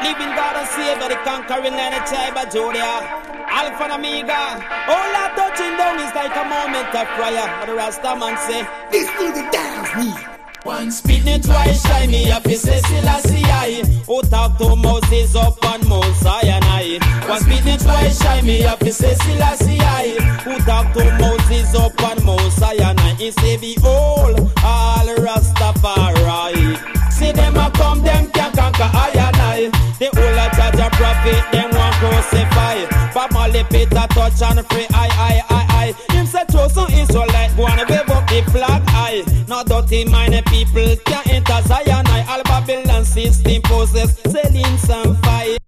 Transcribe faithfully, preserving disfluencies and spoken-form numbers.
Living God and Savior, the conquering line of tribe of Judah. Alpha and Omega. All that touching down is like a moment of prayer. But the Rasta man say, this nigga downs me. One speed me twice, shy me up, he say Selassie I. Who talk to Moses up on Mount Sinai. One speed me twice, shy me up, he say Selassie I. Who talk to Moses up on Mount Sinai. He say behold, all Rastafari. See them a come, them can conquer I and I. The whole a judge a prophet, them want crucify. But Molly Peter touch and free, I, I, I, I. Him say chosen Israelite, go and wave up the flag, I. Not dirty minded people can't enter Zion, I. All Babylon system poses, selling some fire.